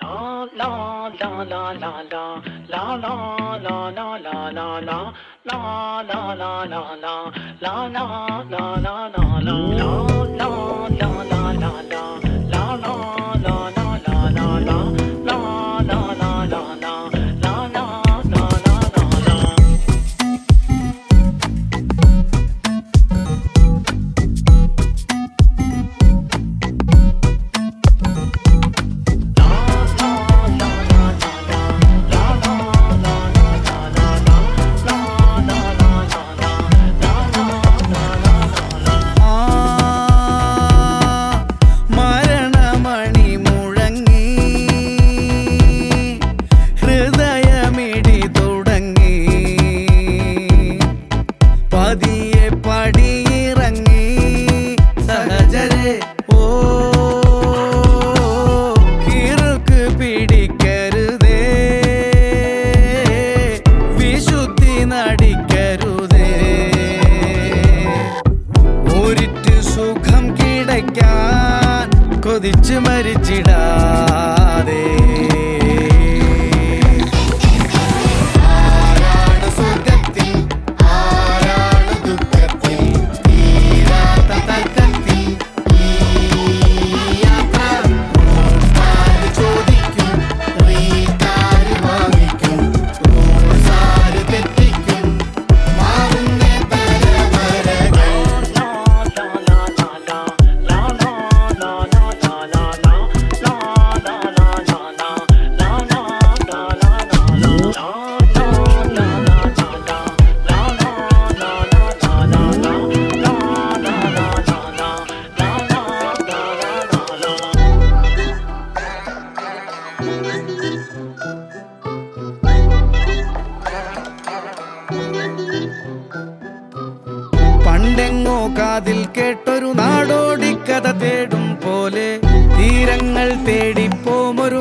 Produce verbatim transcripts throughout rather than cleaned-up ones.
കൊതിച്ചു മരിച്ചിടാതെ ആരാണ് സ്വർഗത്തിൽ ആരാണ് ദുഃഖത്തിൽ തീരാത്ത തർക്കത്തിൽ ഈ യാത്ര റോഡ്സാര് ചോദിക്കും റീക്കാര് വാങ്ങിക്കും റോഡ്സാര് തെറ്റിക്കും മാറുന്ന തലവരകൾ പണ്ടെങ്ങോ കാതിൽ കേട്ടൊരു നാടോടിക്കഥ തേടും പോലെ തീരങ്ങൾ തേടിപ്പോമൊരു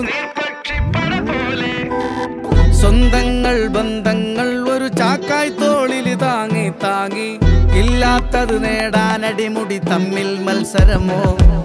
സ്വന്തങ്ങൾ ബന്ധങ്ങൾ ഒരു ചാക്കായി തോളിൽ താങ്ങി താങ്ങി ഇല്ലാത്തത് നേടാനടിമുടി തമ്മിൽ മത്സരമോ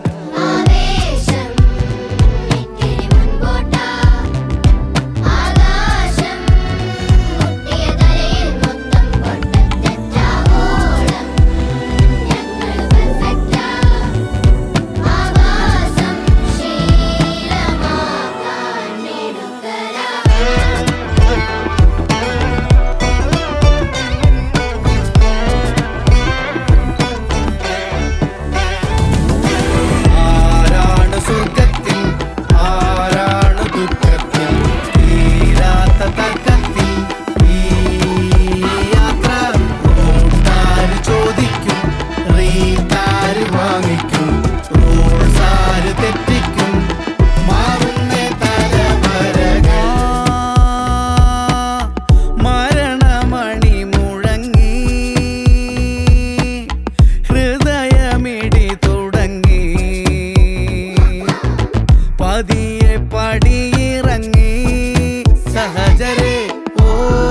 പതിയെ പടിയിറങ്ങി സഹജരെ ഓ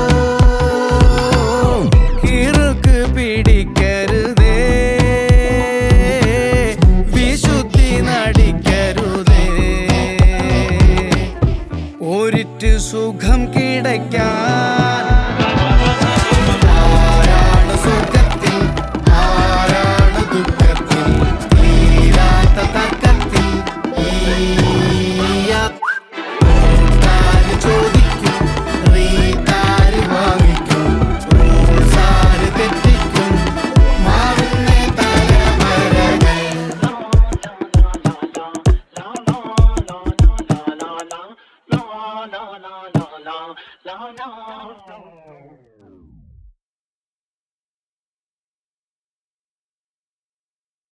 കിറുക്ക് പിടിക്കരുതേ വിശുദ്ധി നടിക്കരുതേ ഒരിറ്റു സുഖം കിടക്കാൻ ആരാണ് സ്വർഗത്തിൽ ആരാണ് ദുഃഖത്തിൽ തീരാത്ത തർക്കത്തിൽ ചോദിക്കും റീക്കാര് വാങ്ങിക്കും റോഡ്സാര് തെറ്റിക്കും മാറുന്ന തലവരകൾ